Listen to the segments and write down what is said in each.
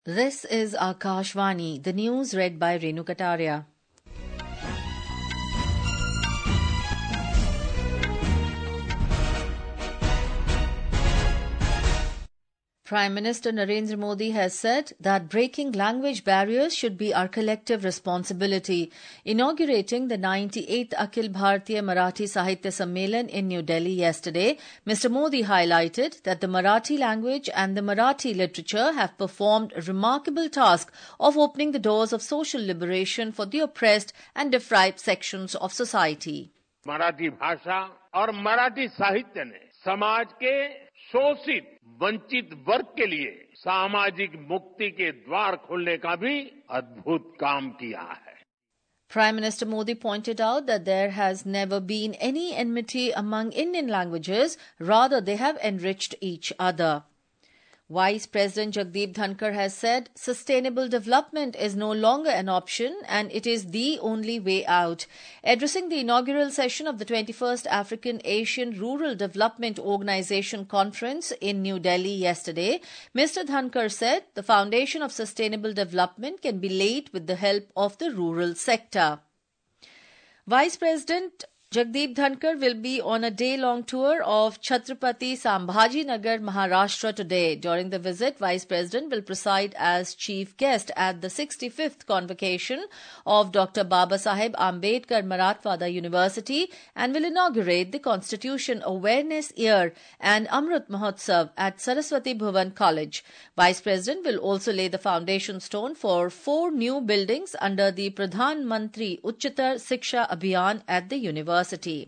This is Akashvani, the news read by Renu Kataria. Prime Minister Narendra Modi has said that breaking language barriers should be our collective responsibility. Inaugurating the 98th Akhil Bharatiya Marathi Sahitya Sammelan in New Delhi yesterday, Mr. Modi highlighted that the Marathi language and the Marathi literature have performed a remarkable task of opening the doors of social liberation for the oppressed and deprived sections of society. Marathi भाषा और मराठी साहित्य ने समाज के शोषित वंचित वर्ग के लिए सामाजिक मुक्ति के द्वार खोलने का भी अद्भुत काम किया है. Prime Minister Modi pointed out that there has never been any enmity among Indian languages, rather they have enriched each other. Vice President Jagdeep Dhankar has said sustainable development is no longer an option and it is the only way out. Addressing the inaugural session of the 21st African Asian Rural Development Organization Conference in New Delhi yesterday, Mr. Dhankar said the foundation of sustainable development can be laid with the help of the rural sector. Vice President Jagdeep Dhankar will be on a day-long tour of Chhatrapati Sambhaji Nagar, Maharashtra today. During the visit, Vice President will preside as chief guest at the 65th convocation of Dr. Babasaheb Ambedkar Marathwada University and will inaugurate the Constitution Awareness Year and Amrit Mahotsav at Saraswati Bhuvan College. Vice President will also lay the foundation stone for 4 new buildings under the Pradhan Mantri Uchchatar Shiksha Abhiyan at the university.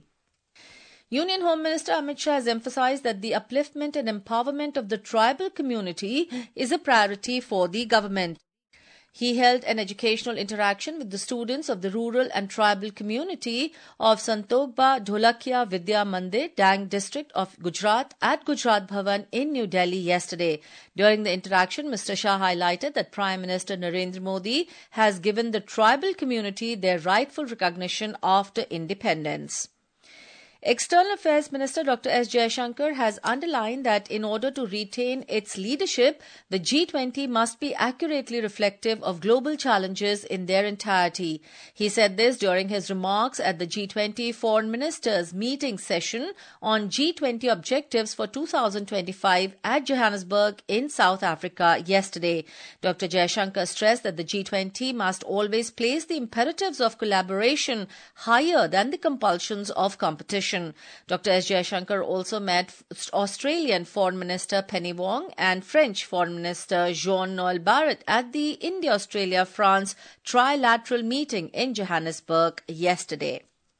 Union Home Minister Amit Shah has emphasized that the upliftment and empowerment of the tribal community is a priority for the government. He held an educational interaction with the students of the rural and tribal community of Santokba Dholakia Vidya Mandir, Dang district of Gujarat at Gujarat Bhavan in New Delhi yesterday. During the interaction, Mr. Shah highlighted that Prime Minister Narendra Modi has given the tribal community their rightful recognition after independence. External Affairs Minister Dr. S. Jaishankar has underlined that in order to retain its leadership, the G20 must be accurately reflective of global challenges in their entirety. He said this during his remarks at the G20 Foreign Ministers meeting session on G20 objectives for 2025 at Johannesburg in South Africa yesterday. Dr. Jaishankar stressed that the G20 must always place the imperatives of collaboration higher than the compulsions of competition. Dr. S. Jaishankar also met Australian Foreign Minister Penny Wong and French Foreign Minister Jean-Noel Barrot at the India-Australia-France trilateral meeting in Johannesburg yesterday.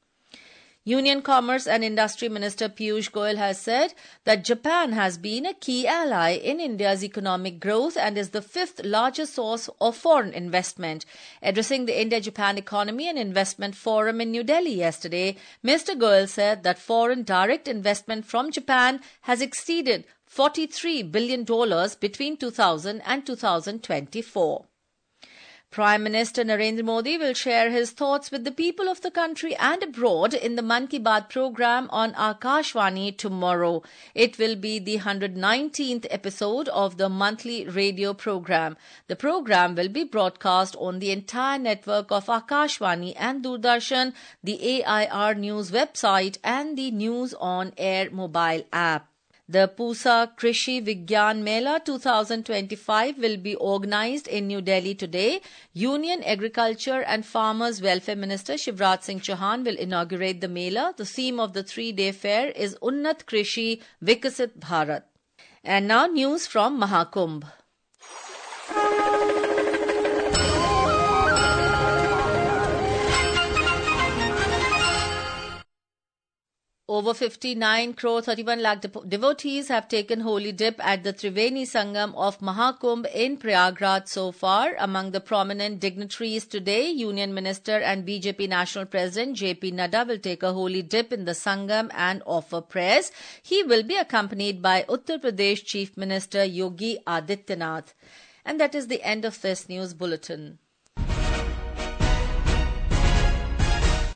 Union Commerce and Industry Minister Piyush Goyal has said that Japan has been a key ally in India's economic growth and is the 5th largest source of foreign investment. Addressing the India-Japan Economy and Investment Forum in New Delhi yesterday, Mr. Goyal said that foreign direct investment from Japan has exceeded $43 billion between 2000 and 2024. Prime Minister Narendra Modi will share his thoughts with the people of the country and abroad in the Mann Ki Baat program on Akashvani tomorrow. It will be the 119th episode of the monthly radio program. The program will be broadcast on the entire network of Akashvani and Doordarshan, the AIR News website and the News on Air mobile app. The Pusa Krishi Vigyan Mela 2025 will be organized in New Delhi today. Union Agriculture and Farmers Welfare Minister Shivraj Singh Chauhan will inaugurate the Mela. The theme of the 3-day fair is Unnat Krishi Vikasit Bharat. And now news from Mahakumbh. Over 59 crore 31 lakh devotees have taken holy dip at the Triveni Sangam of Mahakumbh in Prayagraj so far. Among the prominent dignitaries today, Union Minister and BJP National President JP Nadda will take a holy dip in the Sangam and offer prayers. He will be accompanied by Uttar Pradesh Chief Minister Yogi Adityanath. And that is the end of this news bulletin.